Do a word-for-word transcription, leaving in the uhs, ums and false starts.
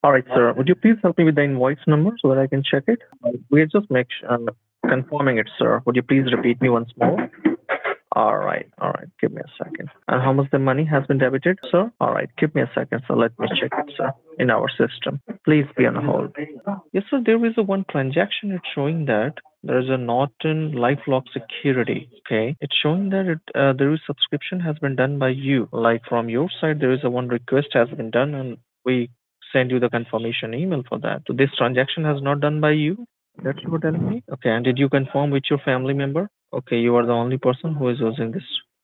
All right, sir. Would you please help me with the invoice number so that I can check it? We're just make uh, confirming it, sir. Would you please repeat me once more? All right, all right. Give me a second. And how much the money has been debited, sir? All right, give me a second, sir. Let me check it, sir, in our system. Please be on hold. Yes, sir. There is a one transaction. It's showing that there is a Norton LifeLock security. Okay, it's showing that it uh, there is subscription has been done by you. Like from your side, there is a one request has been done, and we send you the confirmation email for that. So this transaction has not done by you. That's what you're telling me. Okay, and did you confirm with your family member? Okay, you are the only person who is using this